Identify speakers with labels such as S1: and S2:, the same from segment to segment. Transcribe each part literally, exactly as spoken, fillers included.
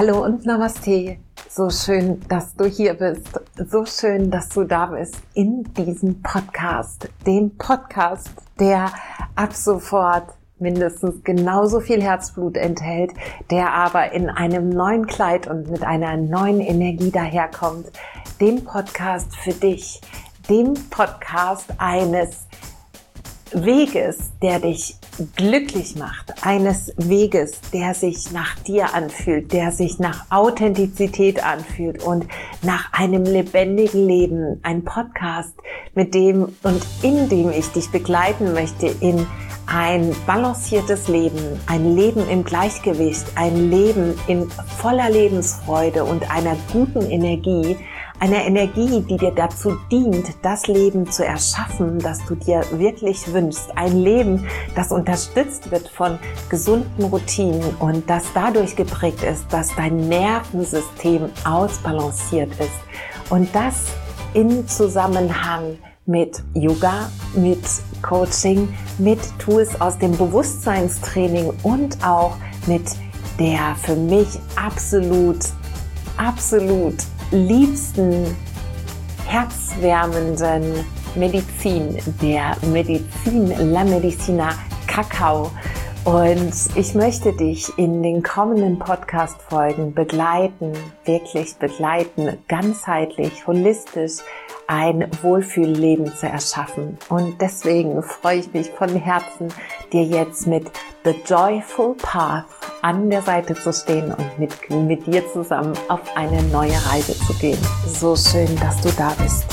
S1: Hallo und Namaste. So schön, dass du hier bist. So schön, dass du da bist in diesem Podcast. Dem Podcast, der ab sofort mindestens genauso viel Herzblut enthält, der aber in einem neuen Kleid und mit einer neuen Energie daherkommt. Dem Podcast für dich. Dem Podcast eines Weges, der dich glücklich macht, eines Weges, der sich nach dir anfühlt, der sich nach Authentizität anfühlt und nach einem lebendigen Leben. Ein Podcast, mit dem und in dem ich dich begleiten möchte in ein balanciertes Leben, ein Leben im Gleichgewicht, ein Leben in voller Lebensfreude und einer guten Energie, eine Energie, die dir dazu dient, das Leben zu erschaffen, das du dir wirklich wünschst. Ein Leben, das unterstützt wird von gesunden Routinen und das dadurch geprägt ist, dass dein Nervensystem ausbalanciert ist. Und das in Zusammenhang mit Yoga, mit Coaching, mit Tools aus dem Bewusstseinstraining und auch mit der für mich absolut, absolut liebsten, herzwärmenden Medizin, der Medizin, La Medicina Kakao. Und ich möchte dich in den kommenden Podcast-Folgen begleiten, wirklich begleiten, ganzheitlich, holistisch, ein Wohlfühlleben zu erschaffen. Und deswegen freue ich mich von Herzen, dir jetzt mit The Joyful Path an der Seite zu stehen und mit, mit dir zusammen auf eine neue Reise zu gehen. So schön, dass du da bist.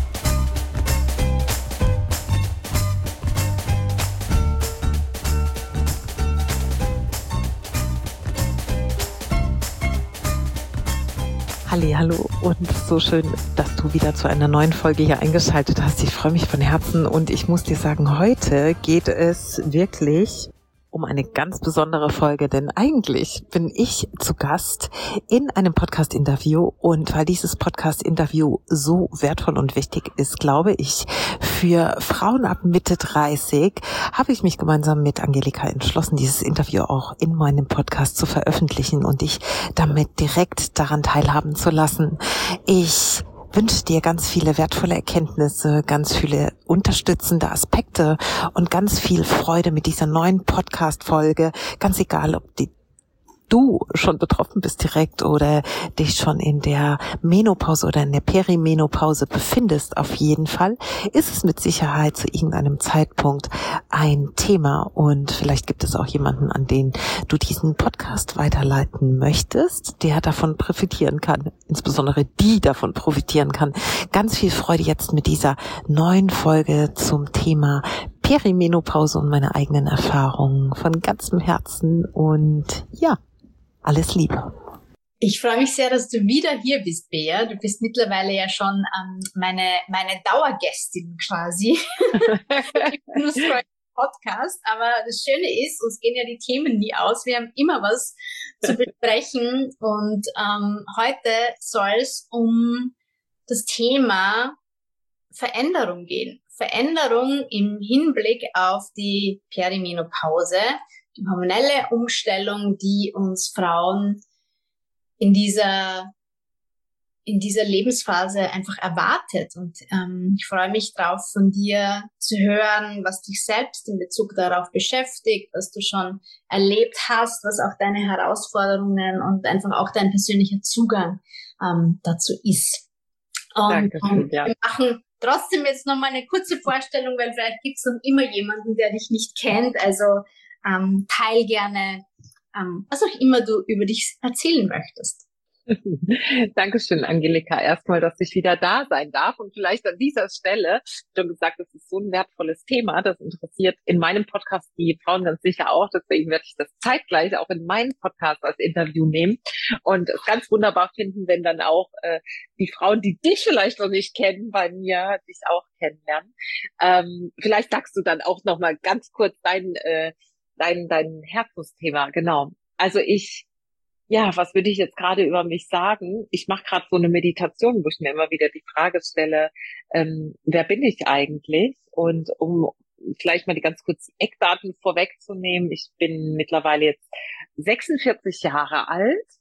S1: Hallo und so schön, dass du wieder zu einer neuen Folge hier eingeschaltet hast. Ich freue mich von Herzen und ich muss dir sagen, heute geht es wirklich um eine ganz besondere Folge, denn eigentlich bin ich zu Gast in einem Podcast-Interview und weil dieses Podcast-Interview so wertvoll und wichtig ist, glaube ich, für Frauen ab Mitte dreißig, habe ich mich gemeinsam mit Angelika entschlossen, dieses Interview auch in meinem Podcast zu veröffentlichen und dich damit direkt daran teilhaben zu lassen. Ich wünsche dir ganz viele wertvolle Erkenntnisse, ganz viele unterstützende Aspekte und ganz viel Freude mit dieser neuen Podcast-Folge. Ganz egal, ob die du schon betroffen bist direkt oder dich schon in der Menopause oder in der Perimenopause befindest, auf jeden Fall ist es mit Sicherheit zu irgendeinem Zeitpunkt ein Thema und vielleicht gibt es auch jemanden, an den du diesen Podcast weiterleiten möchtest, der davon profitieren kann, insbesondere die davon profitieren kann. Ganz viel Freude jetzt mit dieser neuen Folge zum Thema Perimenopause und meine eigenen Erfahrungen von ganzem Herzen und ja, alles Liebe.
S2: Ich freue mich sehr, dass du wieder hier bist, Bea. Du bist mittlerweile ja schon ähm, meine meine Dauergästin quasi im Podcast. Aber das Schöne ist, uns gehen ja die Themen nie aus. Wir haben immer was zu besprechen. Und ähm, heute soll es um das Thema Veränderung gehen. Veränderung im Hinblick auf die Perimenopause. Die hormonelle Umstellung, die uns Frauen in dieser in dieser Lebensphase einfach erwartet. Und ähm, ich freue mich drauf, von dir zu hören, was dich selbst in Bezug darauf beschäftigt, was du schon erlebt hast, was auch deine Herausforderungen und einfach auch dein persönlicher Zugang ähm, dazu ist. Und,
S1: Dankeschön,
S2: und
S1: ja.
S2: Wir machen trotzdem jetzt noch mal eine kurze Vorstellung, weil vielleicht gibt es noch immer jemanden, der dich nicht kennt. Also Ähm, teil gerne, ähm, was auch immer du über dich erzählen möchtest.
S1: Dankeschön, Angelika. Erstmal, dass ich wieder da sein darf und vielleicht an dieser Stelle, schon gesagt, das ist so ein wertvolles Thema, das interessiert in meinem Podcast die Frauen ganz sicher auch, deswegen werde ich das zeitgleich auch in meinen Podcast als Interview nehmen und es ganz wunderbar finden, wenn dann auch äh, die Frauen, die dich vielleicht noch nicht kennen, bei mir dich auch kennenlernen. Ähm, vielleicht sagst du dann auch noch mal ganz kurz dein äh, dein dein Herzensthema, genau. Also ich, ja, was würde ich jetzt gerade über mich sagen? Ich mache gerade so eine Meditation, wo ich mir immer wieder die Frage stelle, ähm, wer bin ich eigentlich? Und um vielleicht mal die ganz kurzen Eckdaten vorwegzunehmen, ich bin mittlerweile jetzt sechsundvierzig Jahre alt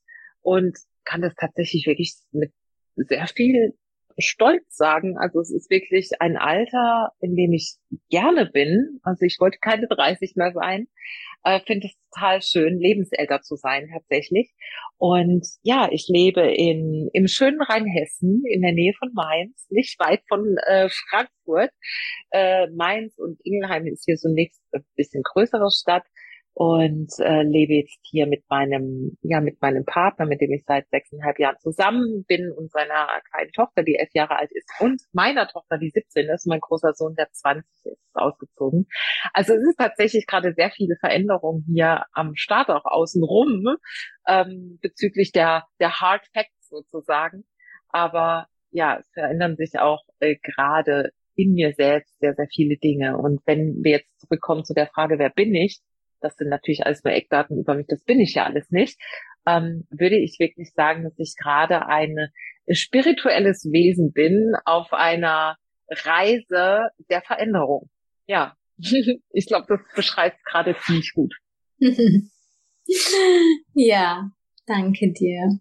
S1: und kann das tatsächlich wirklich mit sehr viel Stolz sagen. Also es ist wirklich ein Alter, in dem ich gerne bin. Also ich wollte keine dreißig mehr sein. Äh, finde es total schön, lebensälter zu sein tatsächlich. Und ja, ich lebe in im schönen Rheinhessen in der Nähe von Mainz, nicht weit von äh, Frankfurt. Äh, Mainz und Ingelheim ist hier so eine bisschen größere Stadt. Und äh, lebe jetzt hier mit meinem, ja, mit meinem Partner, mit dem ich seit sechseinhalb Jahren zusammen bin, und seiner kleinen Tochter, die elf Jahre alt ist, und meiner Tochter, die siebzehn ist. Mein großer Sohn, der zwanzig ist, ist ausgezogen. Also es ist tatsächlich gerade sehr viele Veränderungen hier am Start, auch außenrum, ähm, bezüglich der der Hard Facts sozusagen. Aber ja, es verändern sich auch äh, gerade in mir selbst sehr, sehr viele Dinge. Und wenn wir jetzt zurückkommen zu der Frage, wer bin ich? Das sind natürlich alles nur Eckdaten über mich, das bin ich ja alles nicht, ähm, würde ich wirklich sagen, dass ich gerade ein spirituelles Wesen bin auf einer Reise der Veränderung. Ja, ich glaube, das beschreibt gerade ziemlich gut.
S2: Ja, danke dir.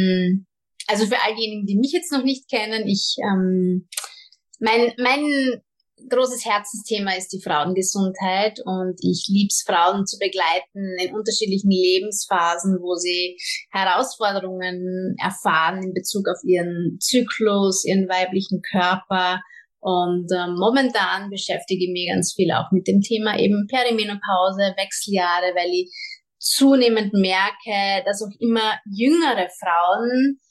S2: Also für all diejenigen, die mich jetzt noch nicht kennen, ich ähm, mein mein großes Herzensthema ist die Frauengesundheit, und ich lieb's, Frauen zu begleiten in unterschiedlichen Lebensphasen, wo sie Herausforderungen erfahren in Bezug auf ihren Zyklus, ihren weiblichen Körper. Und ähm, momentan beschäftige ich mich ganz viel auch mit dem Thema eben Perimenopause, Wechseljahre, weil ich zunehmend merke, dass auch immer jüngere Frauen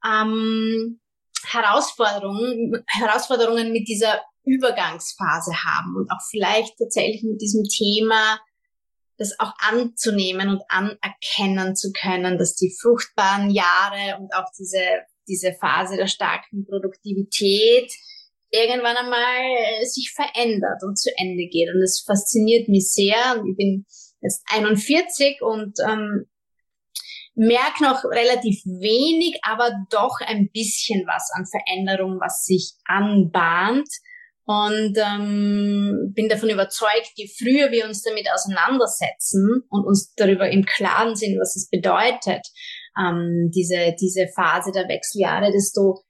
S2: ähm, Herausforderungen, Herausforderungen mit dieser Übergangsphase haben und auch vielleicht tatsächlich mit diesem Thema das auch anzunehmen und anerkennen zu können, dass die fruchtbaren Jahre und auch diese diese Phase der starken Produktivität irgendwann einmal sich verändert und zu Ende geht. Und das fasziniert mich sehr. Und ich bin jetzt einundvierzig und ähm, merke noch relativ wenig, aber doch ein bisschen was an Veränderung, was sich anbahnt. Und ähm, bin davon überzeugt, je früher wir uns damit auseinandersetzen und uns darüber im Klaren sind, was es bedeutet, ähm, diese diese Phase der Wechseljahre, desto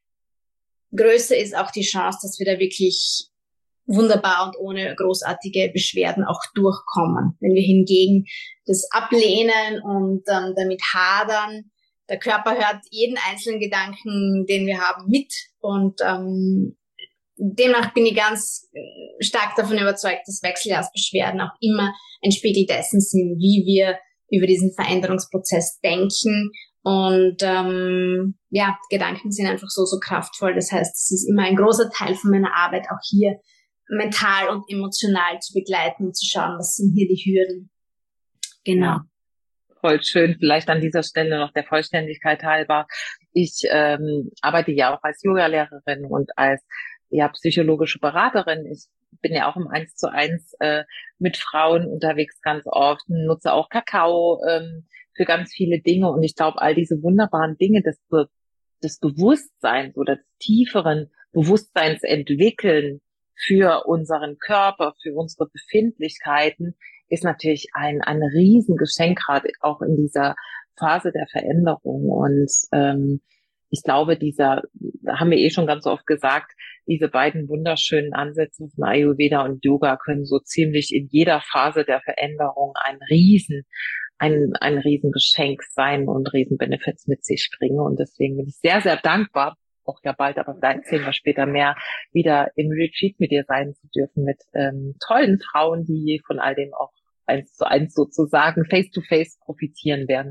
S2: größer ist auch die Chance, dass wir da wirklich wunderbar und ohne großartige Beschwerden auch durchkommen. Wenn wir hingegen das ablehnen und ähm, damit hadern, der Körper hört jeden einzelnen Gedanken, den wir haben, mit, und ähm, demnach bin ich ganz stark davon überzeugt, dass Wechseljahrsbeschwerden auch immer ein Spiegel dessen sind, wie wir über diesen Veränderungsprozess denken. Und ähm, ja, Gedanken sind einfach so, so kraftvoll. Das heißt, es ist immer ein großer Teil von meiner Arbeit, auch hier mental und emotional zu begleiten und zu schauen, was sind hier die Hürden. Genau.
S1: Ja, voll schön. Vielleicht an dieser Stelle noch der Vollständigkeit halber. Ich ähm, arbeite ja auch als Yoga-Lehrerin und als ja psychologische Beraterin. Ich bin ja auch im Eins zu Eins äh, mit Frauen unterwegs ganz oft, nutze auch Kakao ähm, für ganz viele Dinge. Und ich glaube, all diese wunderbaren Dinge des, Be- des Bewusstseins oder des tieferen Bewusstseins entwickeln für unseren Körper, für unsere Befindlichkeiten, ist natürlich ein, ein Riesengeschenk, gerade auch in dieser Phase der Veränderung. Und ähm, ich glaube, dieser, da haben wir eh schon ganz oft gesagt, diese beiden wunderschönen Ansätze von Ayurveda und Yoga können so ziemlich in jeder Phase der Veränderung ein Riesen, ein, ein Riesengeschenk sein und Riesenbenefits mit sich bringen. Und deswegen bin ich sehr, sehr dankbar, auch ja bald, aber da erzählen wir später mehr, wieder im Retreat mit dir sein zu dürfen, mit ähm, tollen Frauen, die von all dem auch eins zu eins sozusagen face to face profitieren werden.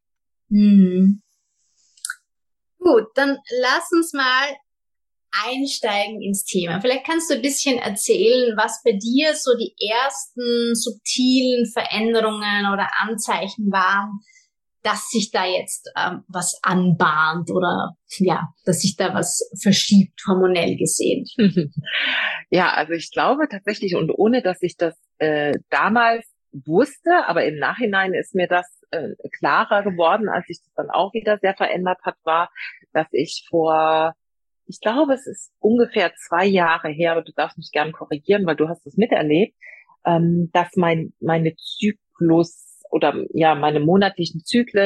S2: Mhm. Gut, dann lass uns mal einsteigen ins Thema. Vielleicht kannst du ein bisschen erzählen, was bei dir so die ersten subtilen Veränderungen oder Anzeichen waren, dass sich da jetzt ähm, was anbahnt oder ja, dass sich da was verschiebt, hormonell gesehen.
S1: Ja, also ich glaube tatsächlich, und ohne dass ich das äh, damals wusste, aber im Nachhinein ist mir das äh, klarer geworden, als sich das dann auch wieder sehr verändert hat, war, dass ich vor, ich glaube, es ist ungefähr zwei Jahre her, aber du darfst mich gern korrigieren, weil du hast es miterlebt, ähm, dass mein meine Zyklus oder ja meine monatlichen Zyklen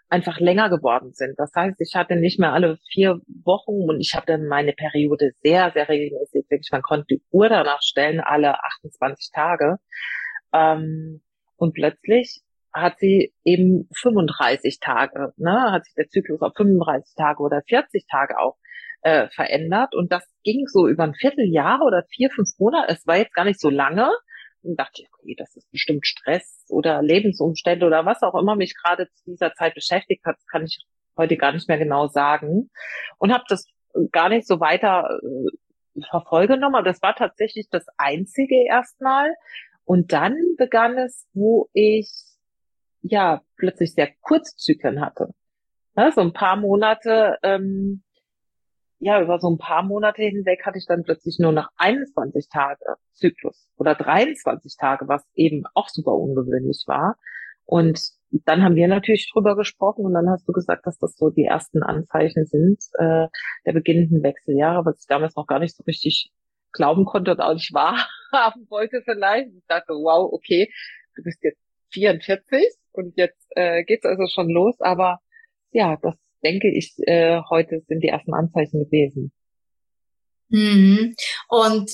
S1: einfach länger geworden sind. Das heißt, ich hatte nicht mehr alle vier Wochen und ich hatte meine Periode sehr, sehr regelmäßig. Wirklich, man konnte die Uhr danach stellen, alle achtundzwanzig Tage. Ähm, und plötzlich hat sie eben fünfunddreißig Tage, ne, hat sich der Zyklus auf fünfunddreißig Tage oder vierzig Tage auch äh, verändert. Und das ging so über ein Vierteljahr oder vier, fünf Monate. Es war jetzt gar nicht so lange. Und dachte ich, okay, das ist bestimmt Stress oder Lebensumstände oder was auch immer mich gerade zu dieser Zeit beschäftigt hat, kann ich heute gar nicht mehr genau sagen. Und habe das gar nicht so weiter äh, verfolgenommen, aber das war tatsächlich das Einzige erstmal. Und dann begann es, wo ich ja plötzlich sehr Kurzzyklen hatte. Ja, so ein paar Monate, ähm, ja, über so ein paar Monate hinweg hatte ich dann plötzlich nur noch einundzwanzig Tage Zyklus oder dreiundzwanzig Tage, was eben auch super ungewöhnlich war. Und dann haben wir natürlich drüber gesprochen und dann hast du gesagt, dass das so die ersten Anzeichen sind äh, der beginnenden Wechseljahre, was ich damals noch gar nicht so richtig glauben konnte und auch nicht wahrhaben wollte vielleicht. Ich dachte, wow, okay, du bist jetzt vierundvierzig und jetzt äh, geht's also schon los, aber ja, das denke ich, äh, heute sind die ersten Anzeichen gewesen.
S2: Mhm. Und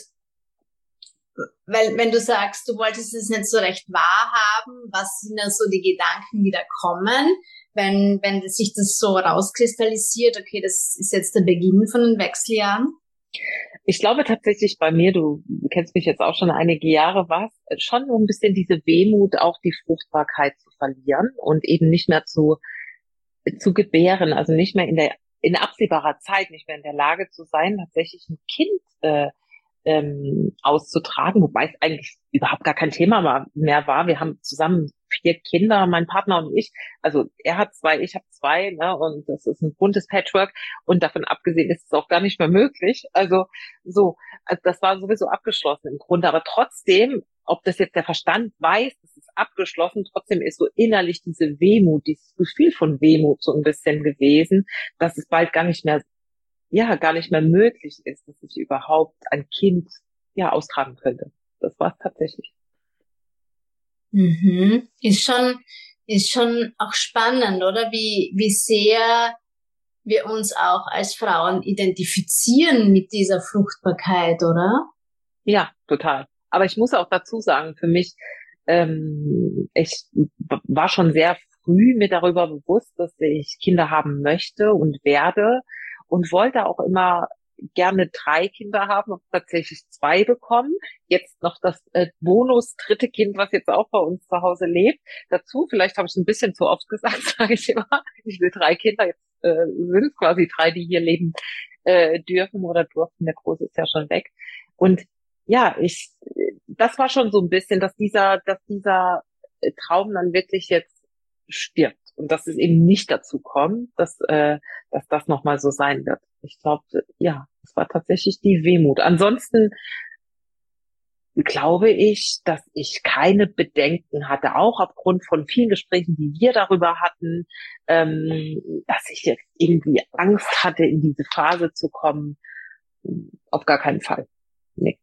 S2: weil, wenn du sagst, du wolltest es nicht so recht wahrhaben, was sind da so die Gedanken, die da kommen, wenn, wenn sich das so rauskristallisiert, okay, das ist jetzt der Beginn von den Wechseljahren?
S1: Ich glaube tatsächlich bei mir, du kennst mich jetzt auch schon einige Jahre, war es schon so ein bisschen diese Wehmut, auch die Fruchtbarkeit zu verlieren und eben nicht mehr zu zu gebären, also nicht mehr in der in absehbarer Zeit nicht mehr in der Lage zu sein, tatsächlich ein Kind äh, ähm, auszutragen, wobei es eigentlich überhaupt gar kein Thema war, mehr war. Wir haben zusammen vier Kinder, mein Partner und ich. Also er hat zwei, ich habe zwei, ne? Und das ist ein buntes Patchwork. Und davon abgesehen ist es auch gar nicht mehr möglich. Also so, also das war sowieso abgeschlossen im Grunde. Aber trotzdem, ob das jetzt der Verstand weiß, das ist abgeschlossen, trotzdem ist so innerlich diese Wehmut, dieses Gefühl von Wehmut so ein bisschen gewesen, dass es bald gar nicht mehr ja gar nicht mehr möglich ist, dass ich überhaupt ein Kind ja austragen könnte. Das war es tatsächlich.
S2: Mhm. Ist schon, ist schon auch spannend, oder? Wie, wie sehr wir uns auch als Frauen identifizieren mit dieser Fruchtbarkeit, oder?
S1: Ja, total. Aber ich muss auch dazu sagen, für mich, ähm, ich war schon sehr früh mir darüber bewusst, dass ich Kinder haben möchte und werde und wollte auch immer gerne drei Kinder haben und tatsächlich zwei bekommen. Jetzt noch das äh, Bonus dritte Kind, was jetzt auch bei uns zu Hause lebt. Dazu, vielleicht habe ich es ein bisschen zu oft gesagt, sage ich immer, ich will drei Kinder. Jetzt äh, sind es quasi drei, die hier leben äh, dürfen oder durften. Der Große ist ja schon weg. Und ja, ich, das war schon so ein bisschen, dass dieser, dass dieser Traum dann wirklich jetzt stirbt und dass es eben nicht dazu kommt, dass, äh, dass das nochmal so sein wird. Ich glaube, ja, es war tatsächlich die Wehmut. Ansonsten glaube ich, dass ich keine Bedenken hatte, auch aufgrund von vielen Gesprächen, die wir darüber hatten, ähm, dass ich jetzt irgendwie Angst hatte, in diese Phase zu kommen. Auf gar keinen Fall. Nee.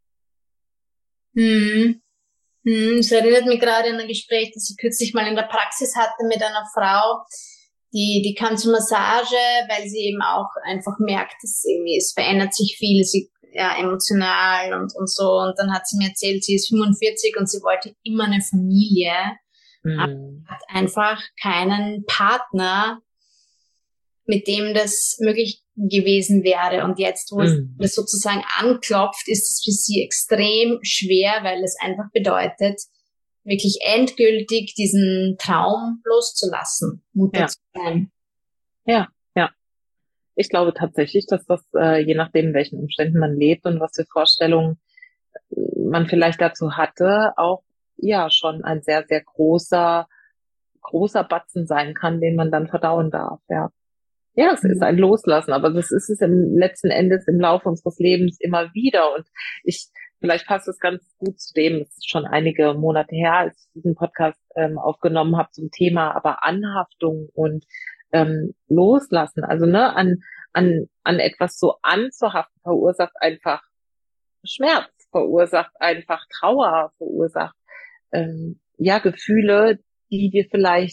S2: Hm. Hm, es erinnert mich gerade an ein Gespräch, das ich kürzlich mal in der Praxis hatte mit einer Frau, die, die kam zur Massage, weil sie eben auch einfach merkt, dass irgendwie, es verändert sich viel, sie, ja, emotional und, und so. Und dann hat sie mir erzählt, sie ist fünfundvierzig und sie wollte immer eine Familie, aber
S1: Hm.
S2: hat einfach keinen Partner, mit dem das möglich gewesen wäre. Und jetzt, wo es
S1: Hm.
S2: das sozusagen anklopft, ist es für sie extrem schwer, weil es einfach bedeutet, wirklich endgültig diesen Traum loszulassen, Mutter
S1: Ja,
S2: zu sein.
S1: ja, ja. Ich glaube tatsächlich, dass das, äh, je nachdem, in welchen Umständen man lebt und was für Vorstellungen äh, man vielleicht dazu hatte, auch ja schon ein sehr, sehr großer, großer Batzen sein kann, den man dann verdauen darf. Ja. Ja, es ist ein Loslassen, aber das ist es im letzten Endes im Laufe unseres Lebens immer wieder. Und ich, vielleicht passt es ganz gut zu dem, es ist schon einige Monate her, als ich diesen Podcast ähm, aufgenommen habe zum Thema, aber Anhaftung und ähm, Loslassen, also ne, an an an etwas so anzuhaften, verursacht einfach Schmerz, verursacht einfach Trauer, verursacht ähm, ja Gefühle, die wir vielleicht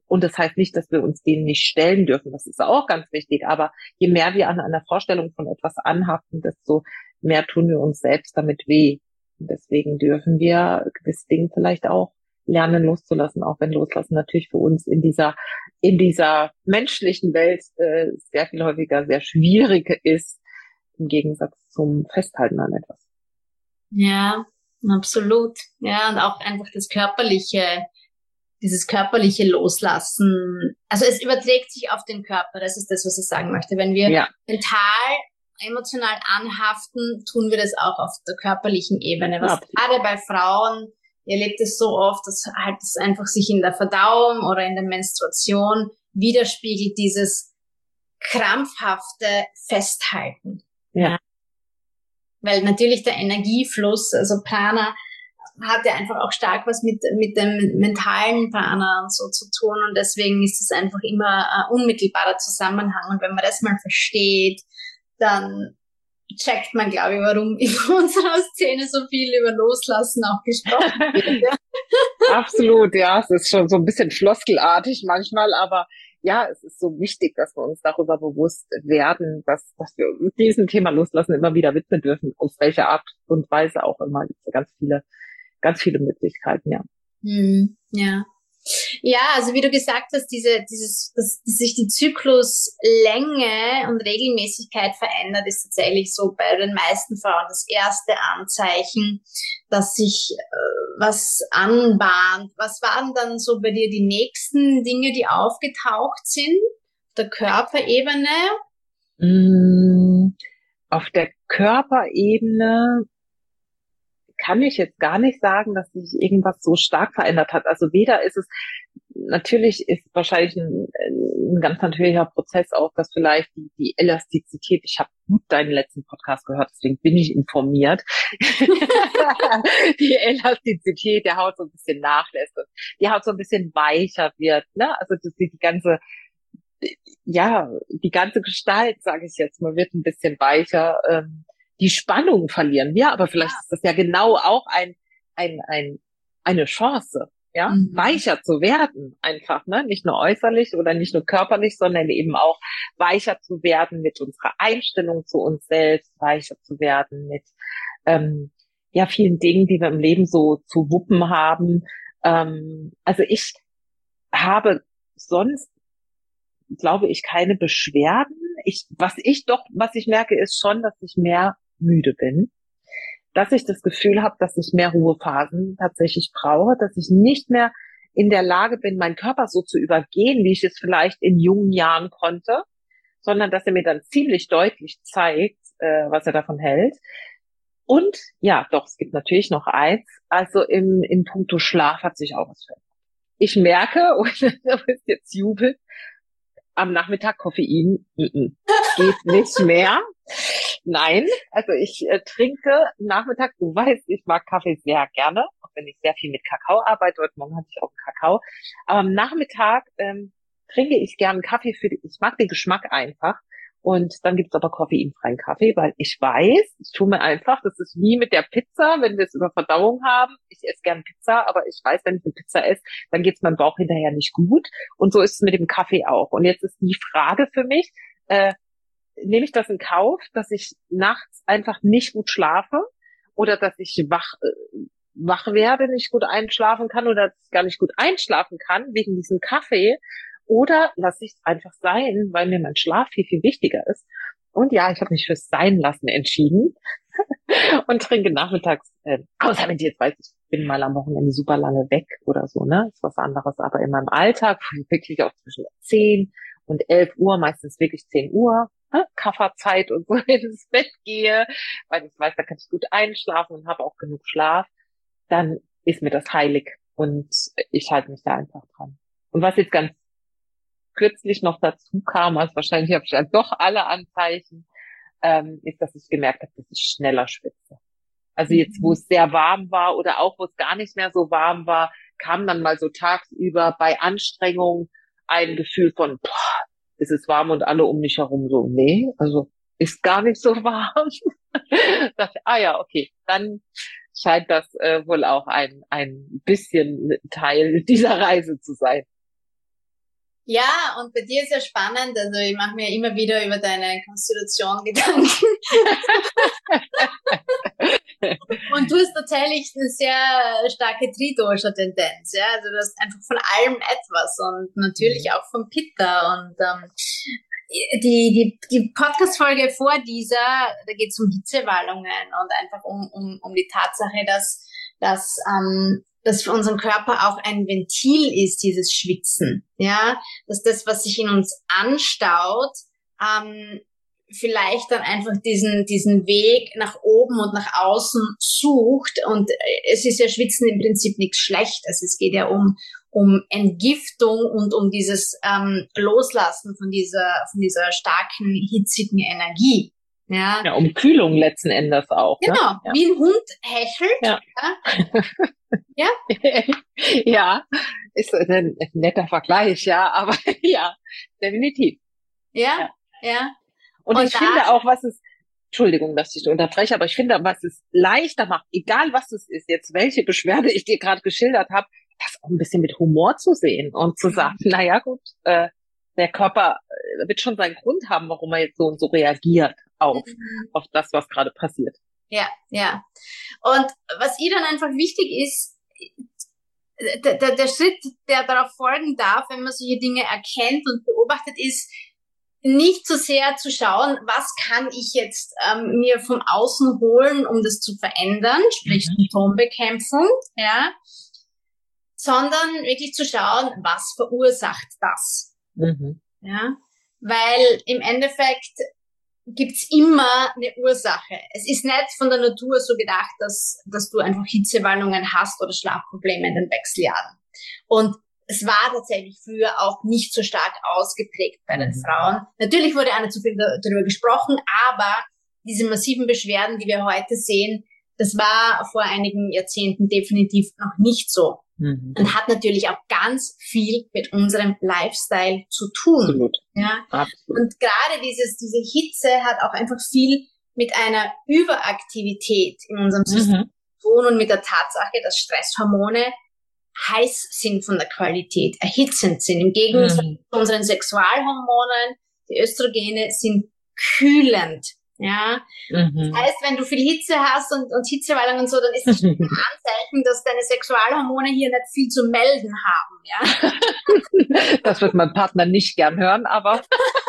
S1: Und das heißt nicht, dass wir uns denen nicht stellen dürfen. Das ist auch ganz wichtig. Aber je mehr wir an einer Vorstellung von etwas anhaften, desto mehr tun wir uns selbst damit weh. Und deswegen dürfen wir gewisse Dinge vielleicht auch lernen loszulassen, auch wenn Loslassen natürlich für uns in dieser in dieser menschlichen Welt äh, sehr viel häufiger sehr schwierig ist, im Gegensatz zum Festhalten an etwas.
S2: Ja, absolut. Ja, und auch einfach das körperliche, dieses körperliche Loslassen. Also es überträgt sich auf den Körper, das ist das, was ich sagen möchte. Wenn wir ja. mental, emotional anhaften, tun wir das auch auf der körperlichen Ebene. Was ja. gerade bei Frauen, ihr erlebt es so oft, dass halt es einfach sich in der Verdauung oder in der Menstruation widerspiegelt, dieses krampfhafte Festhalten.
S1: Ja.
S2: Weil natürlich der Energiefluss, also Prana, hat ja einfach auch stark was mit mit dem mentalen Prana und so zu tun und deswegen ist es einfach immer ein unmittelbarer Zusammenhang und wenn man das mal versteht, dann checkt man, glaube ich, warum in unserer Szene so viel über Loslassen auch gesprochen wird. Ja.
S1: Absolut, ja, es ist schon so ein bisschen floskelartig manchmal, aber ja, es ist so wichtig, dass wir uns darüber bewusst werden, dass, dass wir diesem Thema Loslassen immer wieder widmen dürfen, auf welche Art und Weise auch immer. Es gibt ganz viele, ganz viele Möglichkeiten, ja.
S2: Hm, ja. Ja, also wie du gesagt hast, diese, dieses, dass sich die Zykluslänge und Regelmäßigkeit verändert, ist tatsächlich so bei den meisten Frauen das erste Anzeichen, dass sich äh, was anbahnt. Was waren dann so bei dir die nächsten Dinge, die aufgetaucht sind? Auf der Körperebene?
S1: Mm, auf der Körperebene kann ich jetzt gar nicht sagen, dass sich irgendwas so stark verändert hat. Also weder ist es, natürlich ist wahrscheinlich ein, ein ganz natürlicher Prozess auch, dass vielleicht die, die Elastizität, ich habe gut deinen letzten Podcast gehört, deswegen bin ich informiert, die Elastizität der Haut so ein bisschen nachlässt und die Haut so ein bisschen weicher wird, ne? Also das, die ganze, ja, die ganze Gestalt, sage ich jetzt mal, wird ein bisschen weicher, ähm, die Spannung verlieren wir, aber vielleicht ja. ist das ja genau auch ein, ein, ein, eine Chance, ja, mhm. weicher zu werden einfach, ne, nicht nur äußerlich oder nicht nur körperlich, sondern eben auch weicher zu werden mit unserer Einstellung zu uns selbst, weicher zu werden mit, ähm, ja, vielen Dingen, die wir im Leben so zu wuppen haben. Ähm, also ich habe sonst, glaube ich, keine Beschwerden. Ich, was ich doch, was ich merke, ist schon, dass ich mehr müde bin, dass ich das Gefühl habe, dass ich mehr Ruhephasen tatsächlich brauche, dass ich nicht mehr in der Lage bin, meinen Körper so zu übergehen, wie ich es vielleicht in jungen Jahren konnte, sondern dass er mir dann ziemlich deutlich zeigt, äh, was er davon hält. Und ja, doch, es gibt natürlich noch eins, also im, in puncto Schlaf hat sich auch was verändert. Ich merke, und du bist jetzt jubelt, am Nachmittag Koffein, m-m, geht nicht mehr. Nein, also ich äh, trinke Nachmittag, du weißt, ich mag Kaffee sehr gerne, auch wenn ich sehr viel mit Kakao arbeite. Heute Morgen hatte ich auch einen Kakao. Aber am Nachmittag ähm, trinke ich gerne Kaffee für die, ich mag den Geschmack einfach. Und dann gibt's aber koffeinfreien Kaffee, weil ich weiß, ich tue mir einfach, das ist wie mit der Pizza, wenn wir es über Verdauung haben. Ich esse gern Pizza, aber ich weiß, wenn ich eine Pizza esse, dann geht's meinem Bauch hinterher nicht gut. Und so ist es mit dem Kaffee auch. Und jetzt ist die Frage für mich, äh, nehme ich das in Kauf, dass ich nachts einfach nicht gut schlafe oder dass ich wach, äh, wach werde, nicht gut einschlafen kann oder dass ich gar nicht gut einschlafen kann wegen diesem Kaffee? Oder lasse ich es einfach sein, weil mir mein Schlaf viel, viel wichtiger ist. Und ja, ich habe mich fürs Seinlassen entschieden und trinke nachmittags, äh, außer wenn ich jetzt weiß, ich bin mal am Wochenende super lange weg oder so, ne, ist was anderes. Aber in meinem Alltag wirklich auch zwischen zehn und elf Uhr, meistens wirklich zehn Uhr, ne, Kafferzeit und so ins Bett gehe, weil ich weiß, da kann ich gut einschlafen und habe auch genug Schlaf, dann ist mir das heilig und ich halte mich da einfach dran. Und was jetzt ganz kürzlich noch dazu kam, also wahrscheinlich habe ich ja doch alle Anzeichen, ähm, ist, dass ich gemerkt habe, dass ich schneller schwitze. Also jetzt, wo es sehr warm war oder auch, wo es gar nicht mehr so warm war, kam dann mal so tagsüber bei Anstrengung ein Gefühl von, boah, ist es warm und alle um mich herum so, nee, also ist gar nicht so warm. dachte, ah ja, okay, dann scheint das äh, wohl auch ein ein bisschen Teil dieser Reise zu sein.
S2: Ja, und bei dir ist ja spannend, also ich mache mir immer wieder über deine Konstitution Gedanken. Und du hast tatsächlich eine sehr starke Tridosha-Tendenz, ja, also du hast einfach von allem etwas und natürlich auch von Pitta und ähm, die die die Podcast-Folge vor dieser, da geht es um Hitzewallungen und einfach um um um die Tatsache, dass dass ähm, dass für unseren Körper auch ein Ventil ist, dieses Schwitzen, ja, dass das, was sich in uns anstaut, ähm, vielleicht dann einfach diesen diesen Weg nach oben und nach außen sucht. Und es ist ja Schwitzen im Prinzip nichts Schlechtes. Es geht ja um um Entgiftung und um dieses ähm, Loslassen von dieser von dieser starken hitzigen Energie. Ja,
S1: ja, um Kühlung letzten Endes auch.
S2: Genau,
S1: ne? Ja.
S2: Wie ein Hund hechelt.
S1: Ja.
S2: Ja,
S1: ja. Ja, ist ein netter Vergleich, ja, aber ja, definitiv.
S2: Ja, ja. ja.
S1: Und, und ich finde auch, was es, Entschuldigung, dass ich dich unterbreche, aber ich finde, was es leichter macht, egal was es ist, jetzt welche Beschwerde ich dir gerade geschildert habe, das auch ein bisschen mit Humor zu sehen und zu sagen, mhm. naja gut, äh, der Körper wird schon seinen Grund haben, warum er jetzt so und so reagiert auf, mhm. auf das, was gerade passiert.
S2: Ja, ja. Und was ihr dann einfach wichtig ist, der, der, der Schritt, der darauf folgen darf, wenn man solche Dinge erkennt und beobachtet, ist, nicht so sehr zu schauen, was kann ich jetzt ähm, mir von außen holen, um das zu verändern, sprich mhm. Symptombekämpfung, ja, sondern wirklich zu schauen, was verursacht das, mhm. ja, weil im Endeffekt gibt's immer eine Ursache. Es ist nicht von der Natur so gedacht, dass dass du einfach Hitzewallungen hast oder Schlafprobleme in den Wechseljahren. Und es war tatsächlich früher auch nicht so stark ausgeprägt bei den Frauen. Natürlich wurde auch nicht so viel darüber gesprochen, aber diese massiven Beschwerden, die wir heute sehen, das war vor einigen Jahrzehnten definitiv noch nicht so. Mhm. Und hat natürlich auch ganz viel mit unserem Lifestyle zu tun.
S1: Absolut.
S2: Ja?
S1: Absolut.
S2: Und gerade dieses, diese Hitze hat auch einfach viel mit einer Überaktivität in unserem System mhm. zu tun und mit der Tatsache, dass Stresshormone heiß sind von der Qualität, erhitzend sind. Im Gegensatz mhm. zu unseren Sexualhormonen, die Östrogene sind kühlend. Ja, mhm. Das heißt, wenn du viel Hitze hast und, und Hitzewallungen und so, dann ist das schon ein Anzeichen, dass deine Sexualhormone hier nicht viel zu melden haben, ja.
S1: Das wird mein Partner nicht gern hören, aber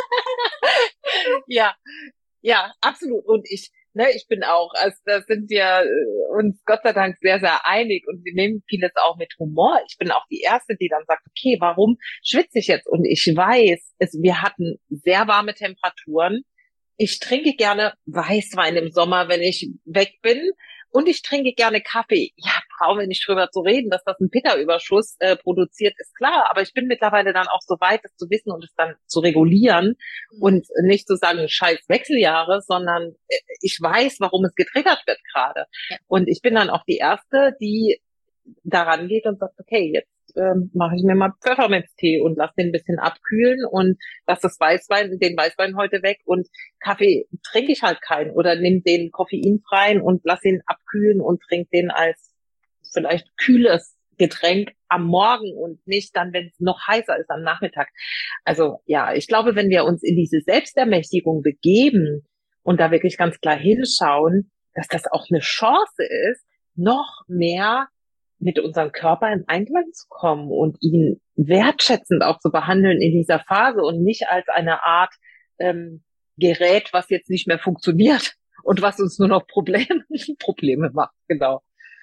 S1: ja, ja, absolut. Und ich, ne, ich bin auch, also da sind wir uns Gott sei Dank sehr, sehr einig und wir nehmen vieles auch mit Humor. Ich bin auch die Erste, die dann sagt, okay, warum schwitze ich jetzt? Und ich weiß, es, wir hatten sehr warme Temperaturen. Ich trinke gerne Weißwein im Sommer, wenn ich weg bin. Und ich trinke gerne Kaffee. Ja, brauchen wir nicht drüber zu reden, dass das einen Pitta-Überschuss äh, produziert, ist klar. Aber ich bin mittlerweile dann auch so weit, das zu wissen und es dann zu regulieren mhm. und nicht zu sagen, scheiß Wechseljahre, sondern ich weiß, warum es getriggert wird gerade. Ja. Und ich bin dann auch die Erste, die daran geht und sagt, okay, jetzt ähm, mache ich mir mal Pfefferminztee und lass den ein bisschen abkühlen und lass das Weißwein, den Weißwein heute weg und Kaffee trinke ich halt keinen oder nimm den koffeinfreien und lass ihn abkühlen und trink den als vielleicht kühles Getränk am Morgen und nicht dann, wenn es noch heißer ist am Nachmittag. Also ja, ich glaube, wenn wir uns in diese Selbstermächtigung begeben und da wirklich ganz klar hinschauen, dass das auch eine Chance ist, noch mehr mit unserem Körper in Einklang zu kommen und ihn wertschätzend auch zu behandeln in dieser Phase und nicht als eine Art ähm, Gerät, was jetzt nicht mehr funktioniert und was uns nur noch Probleme, Probleme macht, genau.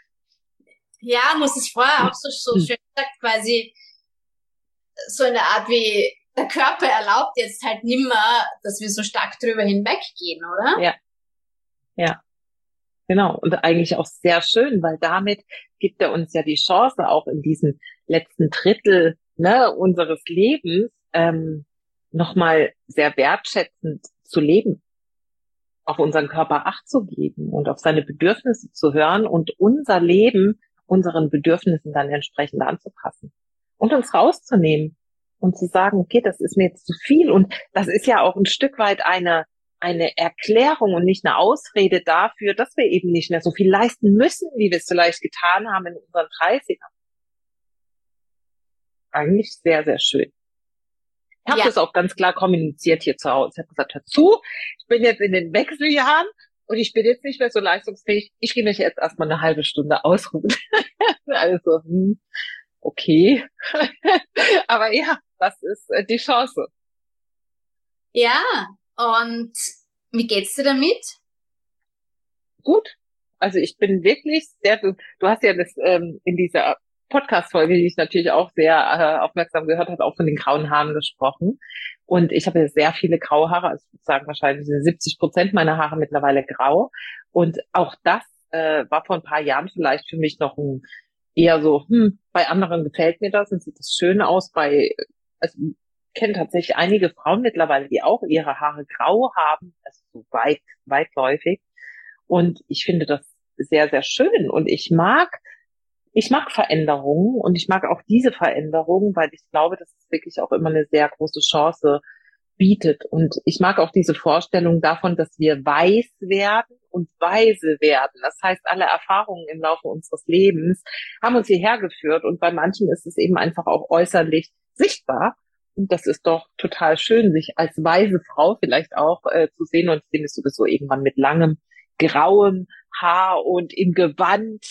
S2: Ja, muss es vorher auch so, so schön gesagt, quasi so in der Art wie der Körper erlaubt jetzt halt nimmer, dass wir so stark drüber hinweggehen, oder?
S1: Ja, ja. Genau, und eigentlich auch sehr schön, weil damit gibt er uns ja die Chance, auch in diesem letzten Drittel ne, unseres Lebens ähm, nochmal sehr wertschätzend zu leben, auf unseren Körper Acht zu geben und auf seine Bedürfnisse zu hören und unser Leben unseren Bedürfnissen dann entsprechend anzupassen und uns rauszunehmen und zu sagen, okay, das ist mir jetzt zu viel. Und das ist ja auch ein Stück weit eine eine Erklärung und nicht eine Ausrede dafür, dass wir eben nicht mehr so viel leisten müssen, wie wir es vielleicht getan haben in unseren dreißigern. Eigentlich sehr, sehr schön. Ich habe ja. das auch ganz klar kommuniziert hier zu Hause. Ich habe gesagt, hör zu, ich bin jetzt in den Wechseljahren und ich bin jetzt nicht mehr so leistungsfähig. Ich gehe mich jetzt erstmal eine halbe Stunde ausruhen. Also, hm, okay. Aber ja, das ist äh, die Chance.
S2: Ja, und wie geht's dir damit?
S1: Gut. Also ich bin wirklich sehr, du, du hast ja das ähm, in dieser Podcast-Folge, die ich natürlich auch sehr äh, aufmerksam gehört habe, auch von den grauen Haaren gesprochen. Und ich habe ja sehr viele graue Haare, also ich würde sagen wahrscheinlich sind siebzig Prozent meiner Haare mittlerweile grau. Und auch das äh, war vor ein paar Jahren vielleicht für mich noch ein eher so, hm, bei anderen gefällt mir das und sieht das schön aus. Bei, also ich kenne tatsächlich einige Frauen mittlerweile, die auch ihre Haare grau haben, also so weit, weitläufig. Und ich finde das sehr, sehr schön. Und ich mag, ich mag Veränderungen und ich mag auch diese Veränderungen, weil ich glaube, dass es wirklich auch immer eine sehr große Chance bietet. Und ich mag auch diese Vorstellung davon, dass wir weiß werden und weise werden. Das heißt, alle Erfahrungen im Laufe unseres Lebens haben uns hierher geführt und bei manchen ist es eben einfach auch äußerlich sichtbar. Und das ist doch total schön, sich als weise Frau vielleicht auch äh, zu sehen und ich sehe es sowieso irgendwann mit langem grauem Haar und im Gewand